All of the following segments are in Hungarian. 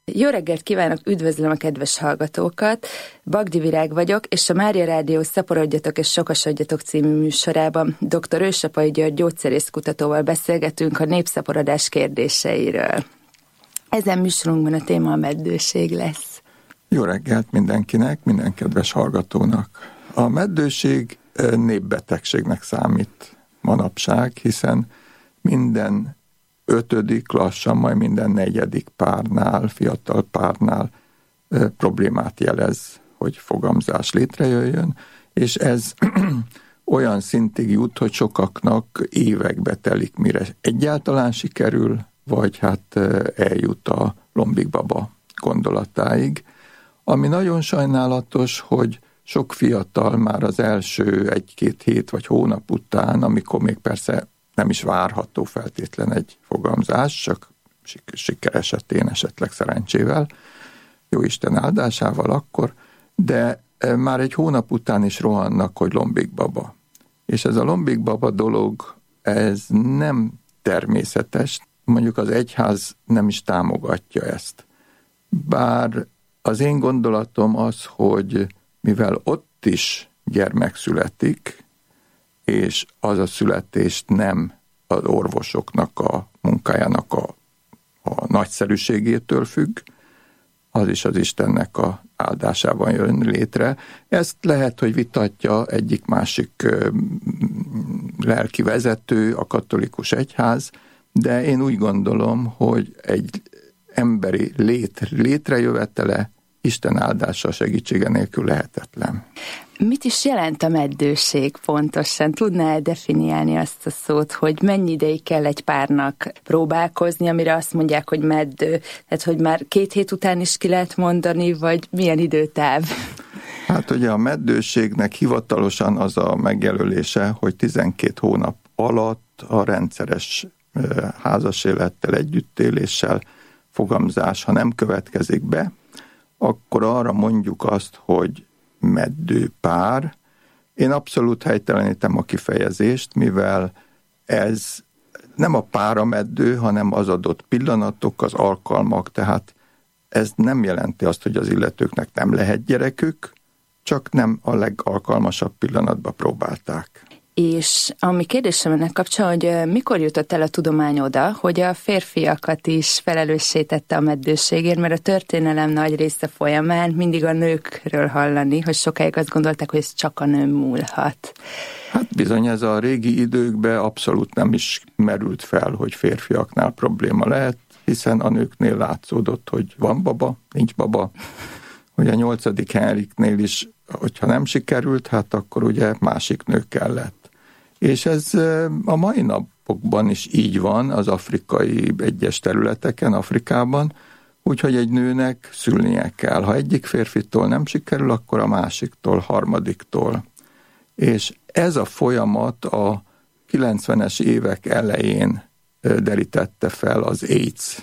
Jó reggelt kívánok, üdvözlöm a kedves hallgatókat! Bagdi Virág vagyok, és a Mária Rádió Szaporodjatok és Sokasodjatok című műsorában dr. Ősapai György gyógyszerészkutatóval beszélgetünk a népszaporodás kérdéseiről. Ezen műsorunkban a téma a meddőség lesz. Jó reggelt mindenkinek, minden kedves hallgatónak! A meddőség népbetegségnek számít manapság, hiszen minden 5., lassan majd minden 4. párnál, fiatal párnál problémát jelez, hogy fogamzás létrejöjjön, és ez olyan szintig jut, hogy sokaknak évekbe telik, mire egyáltalán sikerül, vagy hát eljut a lombikbaba gondolatáig. Ami nagyon sajnálatos, hogy sok fiatal már az első 1-2 hét vagy hónap után, amikor még persze nem is várható feltétlen egy fogamzás, csak siker esetén, esetleg szerencsével, jó Isten áldásával akkor, de már egy hónap után is rohannak, hogy lombikbaba. És ez a lombikbaba dolog, ez nem természetes, mondjuk az egyház nem is támogatja ezt. Bár az én gondolatom az, hogy mivel ott is gyermek születik, és az a születést nem az orvosoknak a munkájának a nagyszerűségétől függ, az is az Istennek a áldásában jön létre. Ezt lehet, hogy vitatja egyik-másik lelki vezető, a katolikus egyház, de én úgy gondolom, hogy egy emberi létrejövetele Isten áldása segítsége nélkül lehetetlen. Mit is jelent a meddőség pontosan? Tudná definiálni azt a szót, hogy mennyi ideig kell egy párnak próbálkozni, amire azt mondják, hogy meddő? Tehát, hogy már 2 hét után is ki lehet mondani, vagy milyen időtáv? Hát ugye a meddőségnek hivatalosan az a megjelölése, hogy 12 hónap alatt a rendszeres házasélettel, együttéléssel fogamzás, ha nem következik be, akkor arra mondjuk azt, hogy meddő pár. Én abszolút helytelenítem a kifejezést, mivel ez nem a pára meddő, hanem az adott pillanatok, az alkalmak, tehát ez nem jelenti azt, hogy az illetőknek nem lehet gyerekük, csak nem a legalkalmasabb pillanatban próbálták. És ami kérdésem ennek kapcsán, hogy mikor jutott el a tudomány oda, hogy a férfiakat is felelőssé tette a meddőségért, mert a történelem nagy része folyamán mindig a nőkről hallani, hogy sokáig azt gondolták, hogy ez csak a nőn múlhat. Hát bizony, ez a régi időkben abszolút nem is merült fel, hogy férfiaknál probléma lehet, hiszen a nőknél látszódott, hogy van baba, nincs baba. Ugye a 8. Henriknél is, hogyha nem sikerült, hát akkor ugye másik nő kellett. És ez a mai napokban is így van az afrikai egyes területeken, Afrikában, úgyhogy egy nőnek szülnie kell. Ha egyik férfitől nem sikerül, akkor a másiktól, harmadiktól. És ez a folyamat a 90-es évek elején derítette fel az AIDS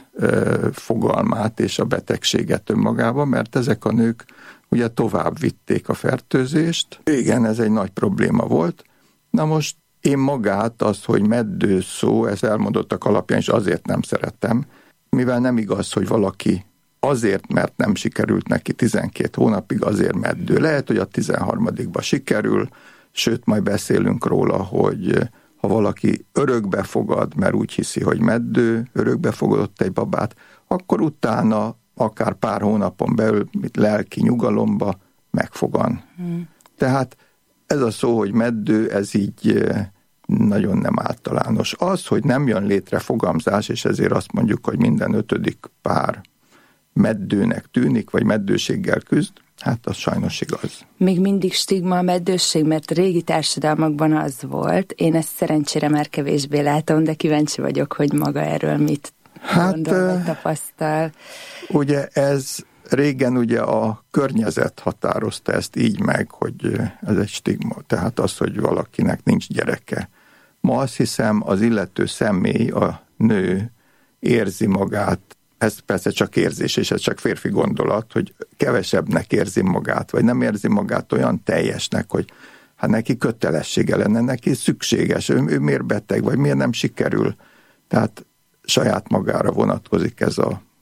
fogalmát és a betegséget önmagában, mert ezek a nők ugye tovább vitték a fertőzést. Igen, ez egy nagy probléma volt. Na most én magát, az, hogy meddő szó, ez elmondottak alapján is azért nem szeretem, mivel nem igaz, hogy valaki azért, mert nem sikerült neki 12 hónapig, azért meddő. Lehet, hogy a 13-ba sikerül, sőt, majd beszélünk róla, hogy ha valaki örökbe fogad, mert úgy hiszi, hogy meddő, örökbe fogadott egy babát, akkor utána akár pár hónapon belül lelki nyugalomba megfogan. Tehát ez a szó, hogy meddő, ez így nagyon nem általános. Az, hogy nem jön létre fogamzás, és ezért azt mondjuk, hogy minden 5. pár meddőnek tűnik, vagy meddőséggel küzd, hát az sajnos igaz. Még mindig stigma a meddőség, mert régi társadalmakban az volt. Én ezt szerencsére már kevésbé látom, de kíváncsi vagyok, hogy maga erről mit gondol, vagy tapasztal. Ugye ez régen ugye a környezet határozta ezt így meg, hogy ez egy stigma, tehát az, hogy valakinek nincs gyereke. Ma azt hiszem, az illető személy, a nő érzi magát, ez persze csak érzés, és ez csak férfi gondolat, hogy kevesebbnek érzi magát, vagy nem érzi magát olyan teljesnek, hogy hát neki kötelessége lenne, neki szükséges, ő miért beteg, vagy miért nem sikerül. Tehát saját magára vonatkozik ez a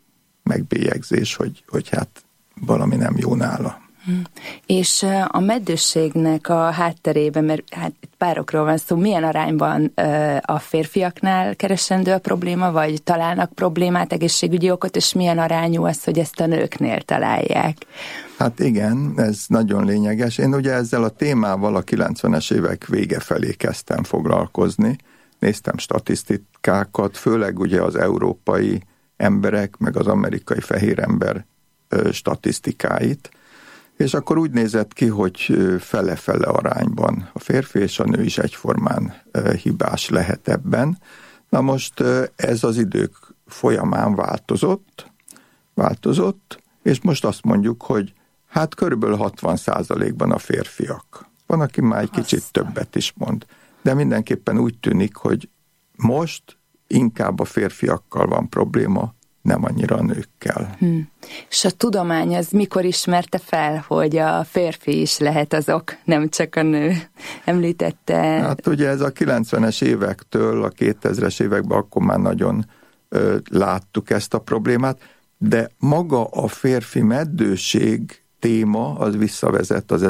megbélyegzés, hogy hát valami nem jó nála. És a meddőségnek a hátterében, mert hát párokról van szó, milyen arányban a férfiaknál keresendő a probléma, vagy találnak problémát, egészségügyi okot, és milyen arányú az, hogy ezt a nőknél találják? Hát igen, ez nagyon lényeges. Én ugye ezzel a témával a 90-es évek vége felé kezdtem foglalkozni. Néztem statisztikákat, főleg ugye az európai emberek, meg az amerikai fehér ember statisztikáit, és akkor úgy nézett ki, hogy fele-fele arányban a férfi és a nő is egyformán hibás lehet ebben. Na most ez az idők folyamán változott, és most azt mondjuk, hogy hát körülbelül 60%-ban a férfiak. Van, aki már egy kicsit többet is mond. De mindenképpen úgy tűnik, hogy most inkább a férfiakkal van probléma, nem annyira a nőkkel. És a tudomány az mikor ismerte fel, hogy a férfi is lehet az ok, nem csak a nő? Említette. Hát ugye ez a 90-es évektől a 2000-es években akkor már nagyon láttuk ezt a problémát, de maga a férfi meddőség téma az visszavezet az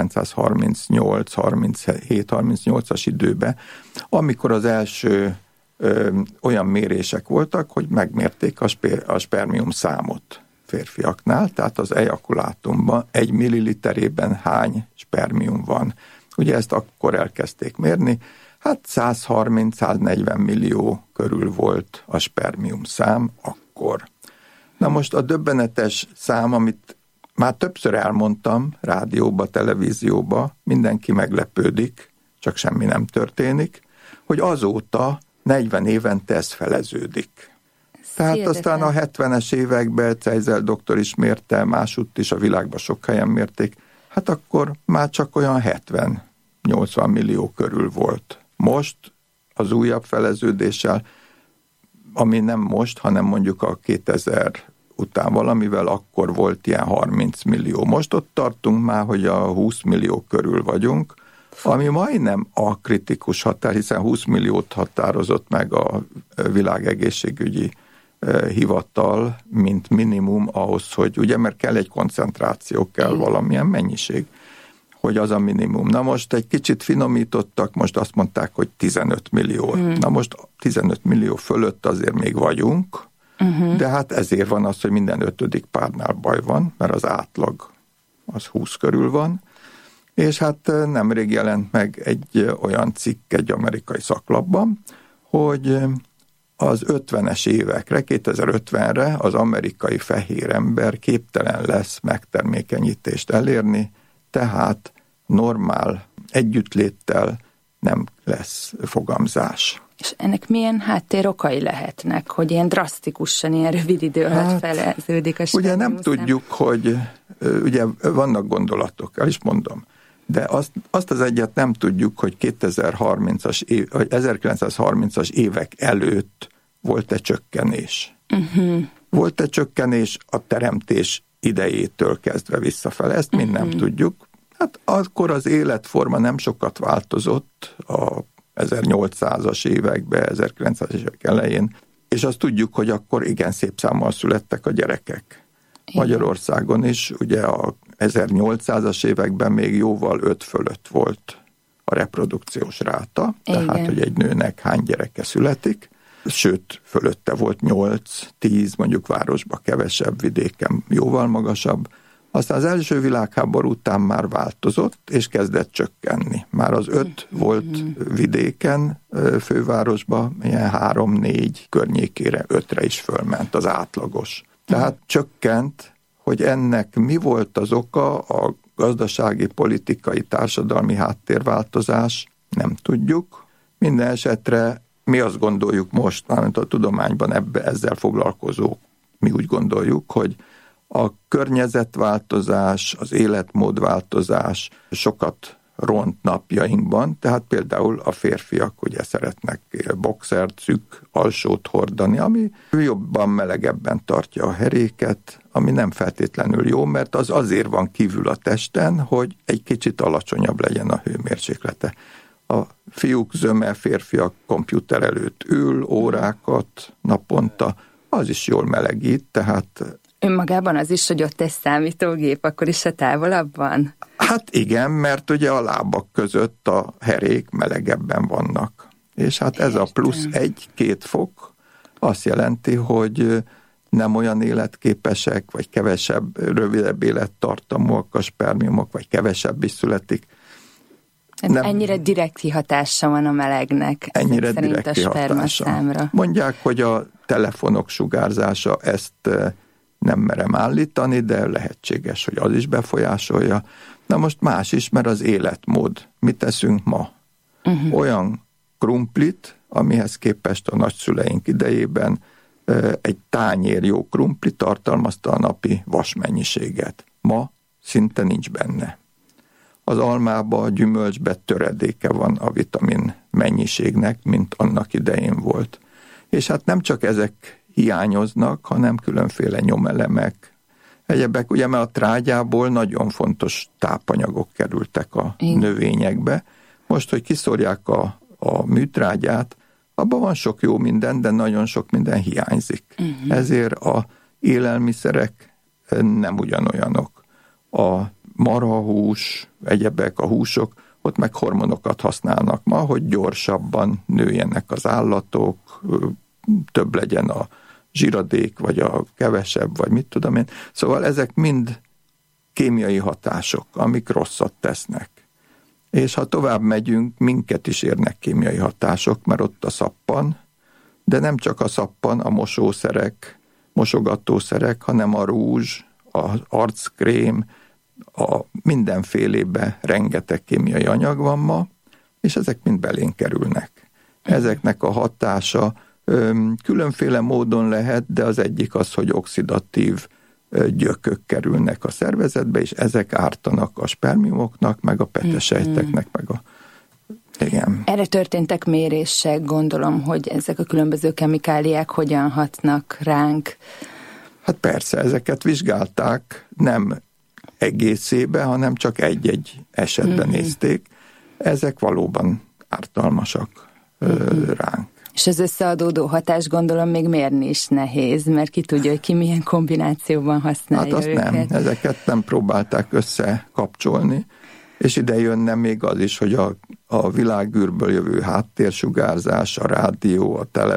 1938-37-38-as időbe, amikor az első olyan mérések voltak, hogy megmérték a spermium számot férfiaknál, tehát az ejakulátumban 1 milliliterében hány spermium van. Ugye ezt akkor elkezdték mérni, hát 130-140 millió körül volt a spermium szám akkor. Na most a döbbenetes szám, amit már többször elmondtam, rádióba, televízióba, mindenki meglepődik, csak semmi nem történik, hogy azóta 40 évente ez feleződik. Tehát aztán a 70-es években Cejzel doktor is mérte, másutt is a világban sok helyen mérték, hát akkor már csak olyan 70-80 millió körül volt. Most az újabb feleződéssel, ami nem most, hanem mondjuk a 2000 után valamivel, akkor volt ilyen 30 millió. Most ott tartunk már, hogy a 20 millió körül vagyunk, ami majdnem a kritikus határ, hiszen 20 milliót határozott meg a világegészségügyi hivatal, mint minimum ahhoz, hogy ugye, mert kell egy koncentráció, kell valamilyen mennyiség, hogy az a minimum. Na most egy kicsit finomítottak, most azt mondták, hogy 15 millió. Na most 15 millió fölött azért még vagyunk, de hát ezért van az, hogy minden 5. párnál baj van, mert az átlag az 20 körül van, és hát nemrég jelent meg egy olyan cikk egy amerikai szaklapban, hogy az 50-es évekre, 2050-re az amerikai fehér ember képtelen lesz megtermékenyítést elérni, tehát normál együttléttel nem lesz fogamzás. És ennek milyen háttérokai lehetnek, hogy ilyen drasztikusan, ilyen rövid idő alatt feleződik a ugye nem tudjuk, hogy ugye vannak gondolatok, el is mondom, de azt az egyet nem tudjuk, hogy 1930-as évek előtt volt-e csökkenés. Volt-e csökkenés a teremtés idejétől kezdve visszafele, ezt mind nem tudjuk. Hát akkor az életforma nem sokat változott a 1800-as években, 1900-as évek elején, és azt tudjuk, hogy akkor igen szép számmal születtek a gyerekek. Magyarországon is, ugye a 1800-as években még jóval 5 fölött volt a reprodukciós ráta, tehát, hogy egy nőnek hány gyereke születik, sőt, fölötte volt 8-10, mondjuk városban kevesebb, vidéken jóval magasabb. Aztán az első világháború után már változott, és kezdett csökkenni. Már az 5 volt vidéken, fővárosban, ilyen 3-4 környékére 5-re is fölment az átlagos. Tehát csökkent, hogy ennek mi volt az oka, a gazdasági, politikai, társadalmi háttérváltozás, nem tudjuk. Minden esetre mi azt gondoljuk most, mármint a tudományban ezzel foglalkozók, mi úgy gondoljuk, hogy a környezetváltozás, az életmódváltozás sokat ront napjainkban, tehát például a férfiak ugye szeretnek boxert, szűk alsót hordani, ami jobban, melegebben tartja a heréket, ami nem feltétlenül jó, mert az azért van kívül a testen, hogy egy kicsit alacsonyabb legyen a hőmérséklete. A fiúk zöme, férfiak komputer előtt ül órákat naponta, az is jól melegít, tehát... Önmagában az is, hogy ott egy számítógép, akkor is a távolabb van? Hát igen, mert ugye a lábak között a herék melegebben vannak. És hát ez a plusz 1-2 fok azt jelenti, hogy nem olyan életképesek, vagy kevesebb, rövidebb élettartamúak a spermiumok, vagy kevesebb is születik. Nem, ennyire direkt kihatása van a melegnek. Ennyire direkt kihatása. Mondják, hogy a telefonok sugárzása ezt nem merem állítani, de lehetséges, hogy az is befolyásolja. Na most más is, mert az életmód. Mit teszünk ma? Olyan krumplit, amihez képest a nagyszüleink idejében egy tányér jó krumpli tartalmazta a napi vasmennyiséget. Ma szinte nincs benne. Az almába, a gyümölcsbe töredéke van a vitamin mennyiségnek, mint annak idején volt. És hát nem csak ezek hiányoznak, hanem különféle nyomelemek, egyebek, ugye, mert a trágyából nagyon fontos tápanyagok kerültek a növényekbe. Most, hogy kiszórják a műtrágyát, abban van sok jó minden, de nagyon sok minden hiányzik. Ezért a élelmiszerek nem ugyanolyanok. A marhahús, egyebek, a húsok, ott meg hormonokat használnak ma, hogy gyorsabban nőjenek az állatok, több legyen a zsiradék, vagy a kevesebb, vagy mit tudom én. Szóval ezek mind kémiai hatások, amik rosszat tesznek. És ha tovább megyünk, minket is érnek kémiai hatások, mert ott a szappan, de nem csak a szappan, a mosószerek, mosogatószerek, hanem a rúzs, az arckrém, a mindenfélébe rengeteg kémiai anyag van ma, és ezek mind belénk kerülnek. Ezeknek a hatása különféle módon lehet, de az egyik az, hogy oxidatív gyökök kerülnek a szervezetbe, és ezek ártanak a spermiumoknak, meg a petesejteknek, meg a... Igen. Erre történtek mérések, gondolom, hogy ezek a különböző kemikáliák hogyan hatnak ránk. Hát persze, ezeket vizsgálták, nem egészébe, hanem csak egy-egy esetben nézték. Ezek valóban ártalmasak ránk. És az összeadódó hatást gondolom még mérni is nehéz, mert ki tudja, hogy ki milyen kombinációban használja hát őket. Nem, ezeket nem próbálták összekapcsolni, és ide jönne még az is, hogy a világűrből jövő háttérsugárzás, a rádió,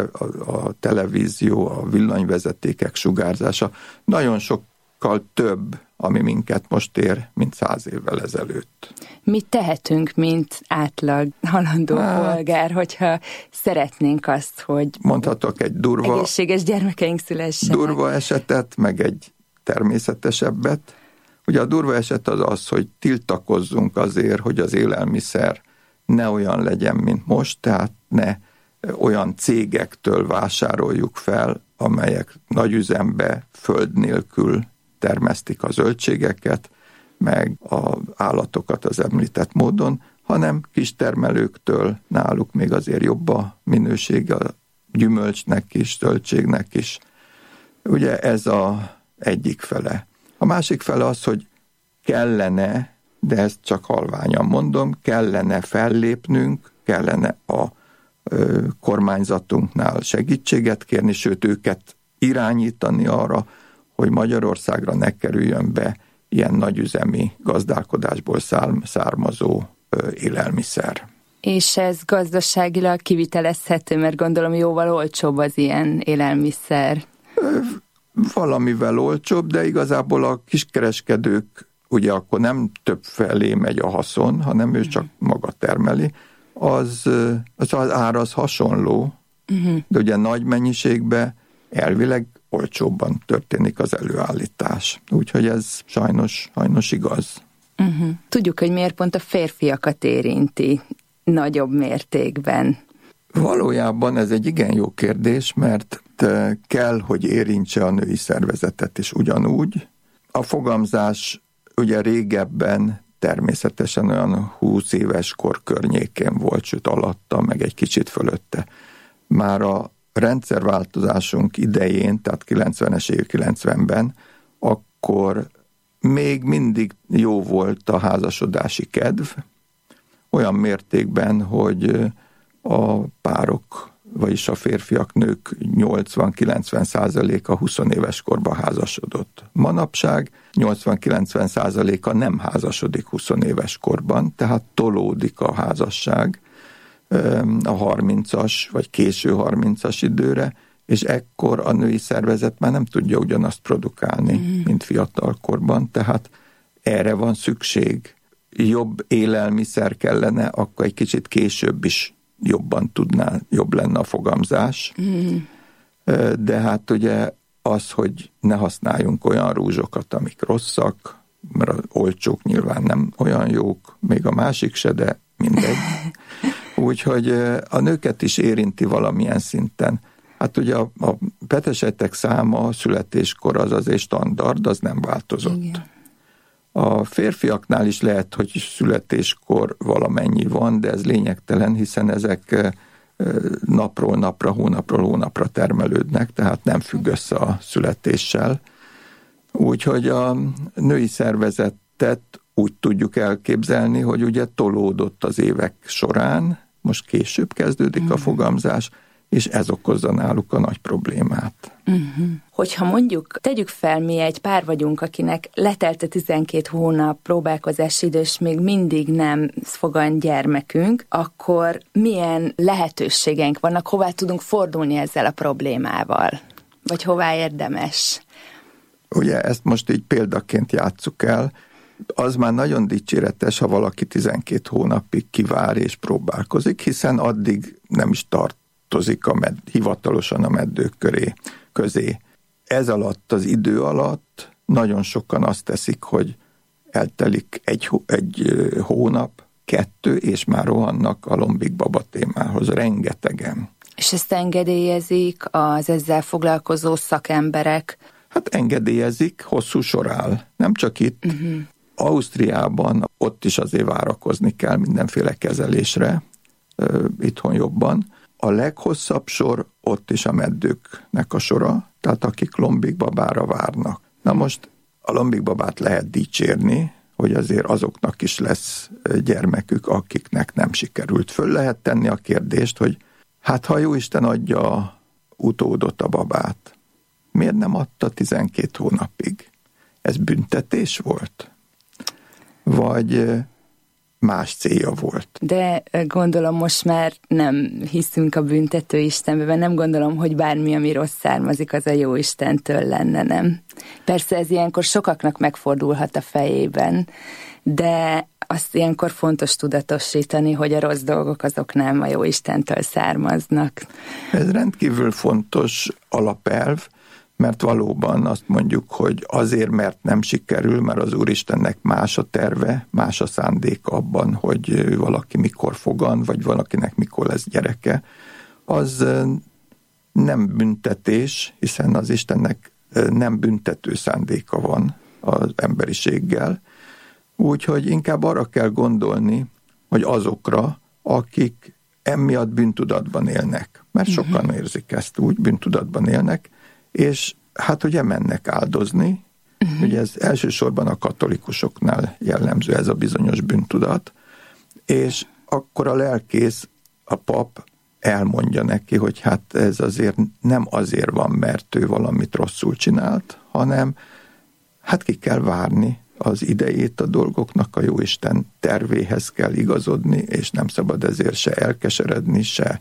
a televízió, a villanyvezetékek sugárzása nagyon sokkal több, ami minket most ér, mint 100 évvel ezelőtt. Mit tehetünk, mint átlag halandó polgár, hogyha szeretnénk azt, hogy mondhatok egy durva, egészséges gyermekeink szülessenek? Durva esetet, meg egy természetesebbet. Ugye a durva eset az, hogy tiltakozzunk azért, hogy az élelmiszer ne olyan legyen, mint most, tehát ne olyan cégektől vásároljuk fel, amelyek nagyüzembe föld nélkül termesztik a zöldségeket, meg az állatokat az említett módon, hanem kistermelőktől, náluk még azért jobb a minőség a gyümölcsnek is, zöldségnek is. Ugye ez az egyik fele. A másik fele az, hogy kellene, de ezt csak halványan mondom, kellene fellépnünk, kellene a kormányzatunknál segítséget kérni, sőt őket irányítani arra, hogy Magyarországra ne kerüljön be ilyen nagyüzemi gazdálkodásból származó élelmiszer. És ez gazdaságilag kivitelezhető, mert gondolom jóval olcsóbb az ilyen élelmiszer. Valamivel olcsóbb, de igazából a kiskereskedők ugye akkor nem több felé megy a haszon, hanem ő csak maga termeli. Az ár az hasonló, de ugye nagy mennyiségben elvileg olcsóbban történik az előállítás. Úgyhogy ez sajnos igaz. Tudjuk, hogy miért pont a férfiakat érinti nagyobb mértékben. Valójában ez egy igen jó kérdés, mert kell, hogy érintse a női szervezetet is ugyanúgy. A fogamzás ugye régebben természetesen olyan 20 éves kor környékén volt, sőt alatta, meg egy kicsit fölötte. Már a rendszerváltozásunk idején, tehát 90-es év 90-ben, akkor még mindig jó volt a házasodási kedv, olyan mértékben, hogy a párok vagyis a férfiak, nők 80-90%-a 20 éves korban házasodott. Manapság 80-90%-a nem házasodik 20 éves korban, tehát tolódik a házasság a 30-as vagy késő 30-as időre, és ekkor a női szervezet már nem tudja ugyanazt produkálni, mint fiatalkorban, tehát erre van szükség. Jobb élelmiszer kellene, akkor egy kicsit később is jobb lenne a fogamzás. De hát ugye az, hogy ne használjunk olyan rúzsokat, amik rosszak, mert az olcsók nyilván nem olyan jók, még a másik se, de mindegy. Úgyhogy a nőket is érinti valamilyen szinten. Hát ugye a petesejtek száma, a születéskor az azért standard, az nem változott. Igen. A férfiaknál is lehet, hogy születéskor valamennyi van, de ez lényegtelen, hiszen ezek napról napra, hónapról hónapra termelődnek, tehát nem függ össze a születéssel. Úgyhogy a női szervezetet úgy tudjuk elképzelni, hogy ugye tolódott az évek során, most később kezdődik a fogamzás, és ez okozza náluk a nagy problémát. Hogyha mondjuk, tegyük fel, mi egy pár vagyunk, akinek letelt a 12 hónap próbálkozási idő, és még mindig nem fogant gyermekünk, akkor milyen lehetőségeink vannak, hová tudunk fordulni ezzel a problémával? Vagy hová érdemes? Ugye ezt most így példaként játsszuk el. Az már nagyon dicséretes, ha valaki 12 hónapig kivár és próbálkozik, hiszen addig nem is tartozik hivatalosan a meddők közé. Ez alatt, az idő alatt nagyon sokan azt teszik, hogy eltelik egy hónap, 2, és már rohannak a lombik baba témához. Rengetegen. És ezt engedélyezik az ezzel foglalkozó szakemberek? Hát engedélyezik, hosszú sor áll. Nem csak itt. Ausztriában ott is azért várakozni kell mindenféle kezelésre, itthon jobban. A leghosszabb sor ott is a meddőknek a sora, tehát akik lombikbabára várnak. Na most a lombikbabát lehet dicsérni, hogy azért azoknak is lesz gyermekük, akiknek nem sikerült. Föl lehet tenni a kérdést, hogy hát ha Jóisten adja utódot a babát, miért nem adta 12 hónapig? Ez büntetés volt? Vagy más célja volt? De gondolom most már nem hiszünk a büntető Istenbe, nem gondolom, hogy bármi, ami rossz származik, az a jó Istentől lenne, nem? Persze ez ilyenkor sokaknak megfordulhat a fejében, de azt ilyenkor fontos tudatosítani, hogy a rossz dolgok azok nem a jó Istentől származnak. Ez rendkívül fontos alapelv, mert valóban azt mondjuk, hogy azért, mert nem sikerül, mert az Úristennek más a terve, más a szándéka abban, hogy valaki mikor fogan, vagy valakinek mikor lesz gyereke, az nem büntetés, hiszen az Istennek nem büntető szándéka van az emberiséggel, úgyhogy inkább arra kell gondolni, hogy azokra, akik emiatt bűntudatban élnek, mert sokan érzik ezt úgy, bűntudatban élnek, és hát ugye mennek áldozni, ugye ez elsősorban a katolikusoknál jellemző ez a bizonyos bűntudat, és akkor a lelkész, a pap elmondja neki, hogy hát ez azért nem azért van, mert ő valamit rosszul csinált, hanem hát ki kell várni az idejét a dolgoknak, a Jóisten tervéhez kell igazodni, és nem szabad ezért se elkeseredni, se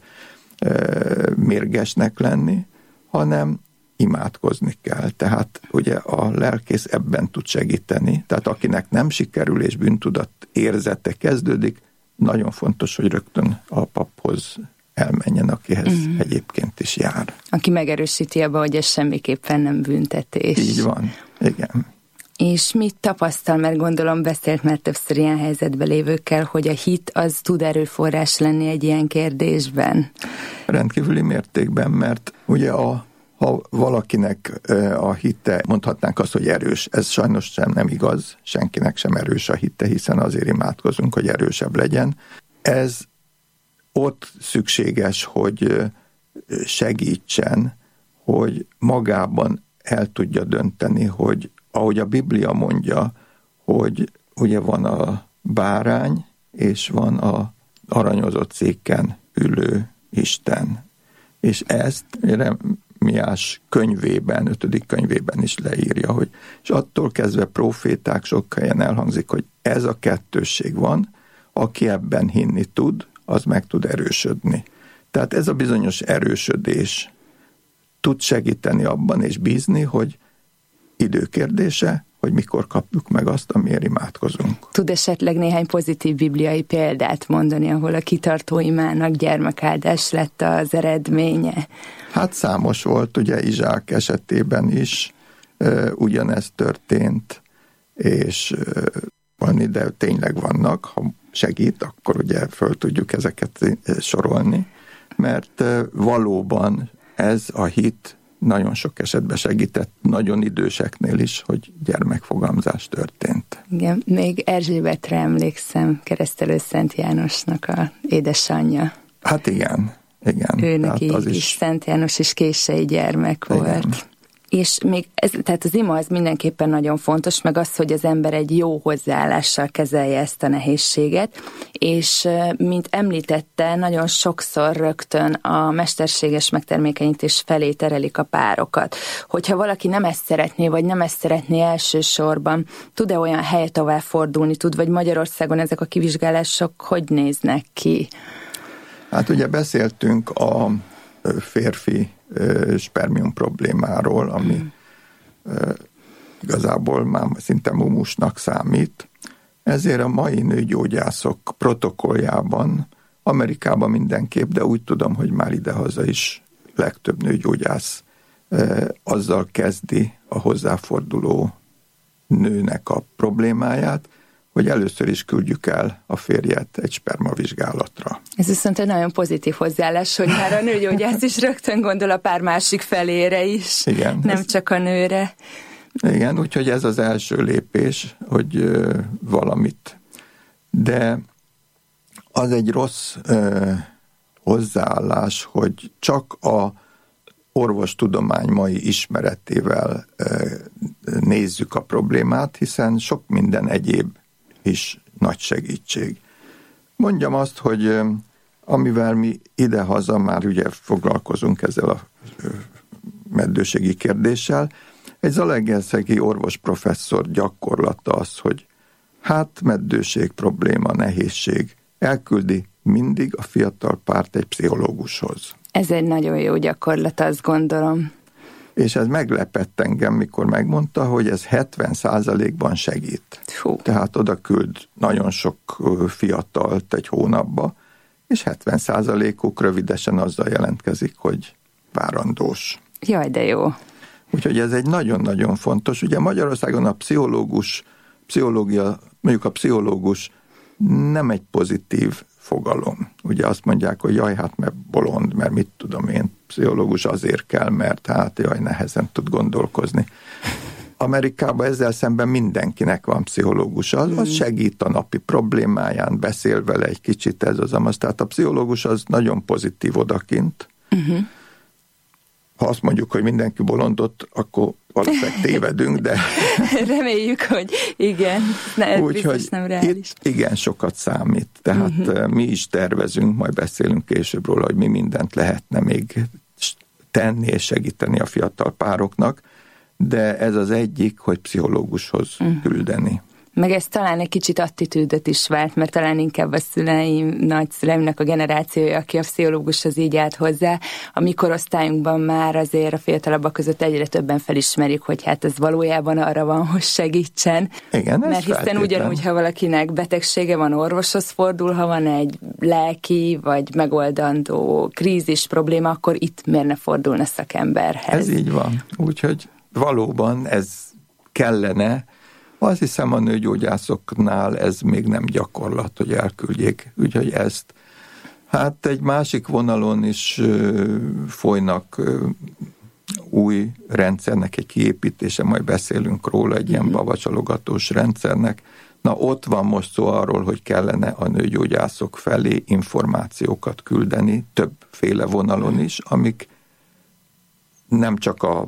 mérgesnek lenni, hanem imádkozni kell. Tehát ugye a lelkész ebben tud segíteni. Tehát akinek nem sikerül és bűntudat érzete kezdődik, nagyon fontos, hogy rögtön a paphoz elmenjen, akihez egyébként is jár. Aki megerősíti abba, hogy ez semmiképpen nem büntetés. Így van, igen. És mit tapasztal, mert gondolom beszélt már többször ilyen helyzetben lévőkkel, hogy a hit az tud erőforrás lenni egy ilyen kérdésben? Rendkívüli mértékben, mert ugye ha valakinek a hite, mondhatnánk azt, hogy erős, ez sajnos sem nem igaz, senkinek sem erős a hite, hiszen azért imádkozunk, hogy erősebb legyen. Ez ott szükséges, hogy segítsen, hogy magában el tudja dönteni, hogy ahogy a Biblia mondja, hogy ugye van a bárány, és van a aranyozott széken ülő Isten. És ezt Jeremiás könyvében, 5. könyvében is leírja, hogy és attól kezdve proféták sok helyen elhangzik, hogy ez a kettősség van, aki ebben hinni tud, az meg tud erősödni. Tehát ez a bizonyos erősödés tud segíteni abban és bízni, hogy időkérdése, hogy mikor kapjuk meg azt, amiért imádkozunk. Tud esetleg néhány pozitív bibliai példát mondani, ahol a kitartó imának gyermekáldás lett az eredménye? Hát számos volt, ugye Izsák esetében is ugyanez történt, és de tényleg vannak, ha segít, akkor ugye föl tudjuk ezeket sorolni, mert valóban ez a hit nagyon sok esetben segített, nagyon időseknél is, hogy gyermekfogamzás történt. Igen, még Erzsébetre emlékszem, Keresztelő Szent Jánosnak a édesanyja. Hát igen. Őnek így is Szent János is kései gyermek volt. És még tehát az ima az mindenképpen nagyon fontos, meg az, hogy az ember egy jó hozzáállással kezelje ezt a nehézséget, és mint említette, nagyon sokszor rögtön a mesterséges megtermékenyítés felé terelik a párokat. Hogyha valaki nem ezt szeretné, vagy nem ezt szeretné elsősorban, tud-e olyan helyet, ahová fordulni tud, vagy Magyarországon ezek a kivizsgálások hogy néznek ki? Hát ugye beszéltünk a férfi spermium problémáról, ami igazából már szinte mumusnak számít. Ezért a mai nőgyógyászok protokolljában, Amerikában mindenképp, de úgy tudom, hogy már idehaza is legtöbb nőgyógyász azzal kezdi a hozzáforduló nőnek a problémáját, hogy először is küldjük el a férjet egy spermavizsgálatra. Ez viszont egy nagyon pozitív hozzáállás, hogy már a nőgyógyász is rögtön gondol a pár másik felére is, igen, nem csak a nőre. Igen, úgyhogy ez az első lépés, hogy valamit. De az egy rossz hozzáállás, hogy csak a orvostudomány mai ismeretével nézzük a problémát, hiszen sok minden egyéb is nagy segítség. Mondjam azt, hogy amivel mi idehaza már ugye foglalkozunk ezzel a meddőségi kérdéssel, egy zalaegerszegi orvosprofesszor gyakorlata az, hogy hát meddőség probléma, nehézség, elküldi mindig a fiatal párt egy pszichológushoz. Ez egy nagyon jó gyakorlat, azt gondolom. És ez meglepett engem, mikor megmondta, hogy ez 70%-ban segít. Hú. Tehát oda küld nagyon sok fiatalt egy hónapba, és 70%-uk rövidesen azzal jelentkezik, hogy várandós. Jaj, de jó. Úgyhogy ez egy nagyon-nagyon fontos. Ugye Magyarországon a pszichológia, mondjuk a pszichológus nem egy pozitív fogalom. Ugye azt mondják, hogy jaj, hát mert bolond, mert mit tudom én, pszichológus azért kell, mert hát jaj, nehezen tud gondolkozni. Amerikában ezzel szemben mindenkinek van pszichológus. Az segít a napi problémáján, beszél vele egy kicsit, ez az amaz. Tehát a pszichológus az nagyon pozitív odakint. Ha azt mondjuk, hogy mindenki bolondot, akkor valószínűleg tévedünk, de... Reméljük, hogy igen. Biztos nem reális. Itt igen sokat számít. Tehát mi is tervezünk, majd beszélünk később róla, hogy mi mindent lehetne még tenni és segíteni a fiatal pároknak, de ez az egyik, hogy pszichológushoz küldeni. Meg ez talán egy kicsit attitűdöt is vált, mert talán inkább a szüleim, nagyszüleimnek a generációja, aki a pszichológushoz így állt hozzá. A mi korosztályunkban már azért a fiatalabbak között egyre többen felismerik, hogy hát ez valójában arra van, hogy segítsen. Igen, mert hiszen feltétlen. Ugyanúgy, ha valakinek betegsége van, orvoshoz fordul, ha van egy lelki vagy megoldandó krízis probléma, akkor itt miért ne fordulna szakemberhez? Ez így van. Úgyhogy valóban ez kellene. Azt hiszem, a nőgyógyászoknál ez még nem gyakorlat, hogy elküldjék. Úgyhogy ezt, hát egy másik vonalon is folynak új rendszernek egy kiépítése, majd beszélünk róla, egy ilyen bavacsalogatós rendszernek. Na, ott van most szó arról, hogy kellene a nőgyógyászok felé információkat küldeni, többféle vonalon is, amik nem csak a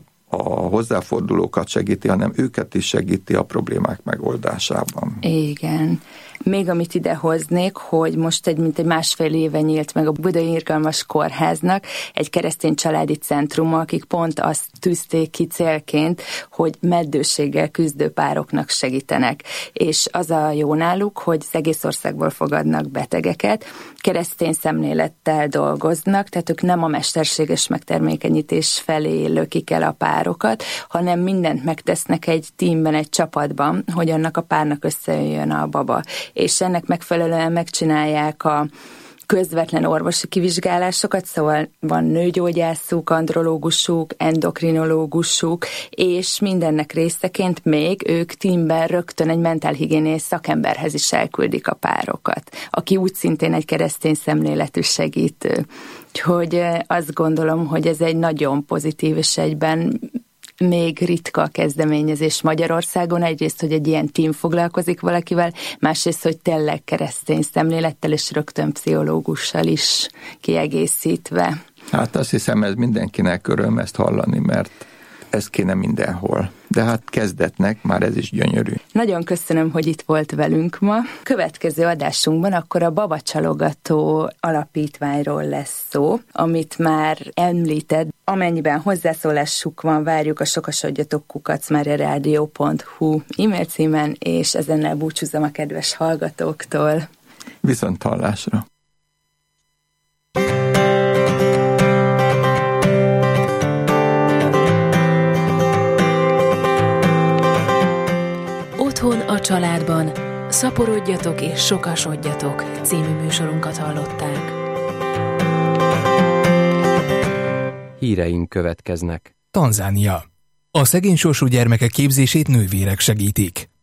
hozzáfordulókat segíti, hanem őket is segíti a problémák megoldásában. Igen. Még amit idehoznék, hogy most mint egy másfél éve nyílt meg a Budai Irgalmas Kórháznak egy keresztény családi centruma, akik pont azt tűzték ki célként, hogy meddőséggel küzdő pároknak segítenek. És az a jó náluk, hogy az egész országból fogadnak betegeket, keresztény szemlélettel dolgoznak, tehát ők nem a mesterséges megtermékenyítés felé lökik el a párokat, hanem mindent megtesznek egy tímben, egy csapatban, hogy annak a párnak összejöjjön a baba. És ennek megfelelően megcsinálják a közvetlen orvosi kivizsgálásokat, szóval van nőgyógyászuk, andrológusuk, endokrinológusuk, és mindennek részeként még ők tímben rögtön egy mentálhigiéniás szakemberhez is elküldik a párokat, aki úgy szintén egy keresztény szemléletű segítő. Úgyhogy azt gondolom, hogy ez egy nagyon pozitív és egyben még ritka kezdeményezés Magyarországon. Egyrészt, hogy egy ilyen tím foglalkozik valakivel, másrészt, hogy tényleg keresztény szemlélettel és rögtön pszichológussal is kiegészítve. Hát azt hiszem, ez mindenkinek öröm ezt hallani, mert ez kéne mindenhol. De hát kezdetnek már ez is gyönyörű. Nagyon köszönöm, hogy itt volt velünk ma. Következő adásunkban akkor a Babacsalogató alapítványról lesz szó, amit már említett. Amennyiben hozzászólásuk van, várjuk a sokasodjatok@mariaradio.hu e-mail címen, és ezennel búcsúzom a kedves hallgatóktól. Viszont hallásra! Otthon a családban, szaporodjatok és sokasodjatok című műsorunkat hallották. Híreink következnek. Tanzánia. A szegénysorsú gyermekek képzését nővérek segítik.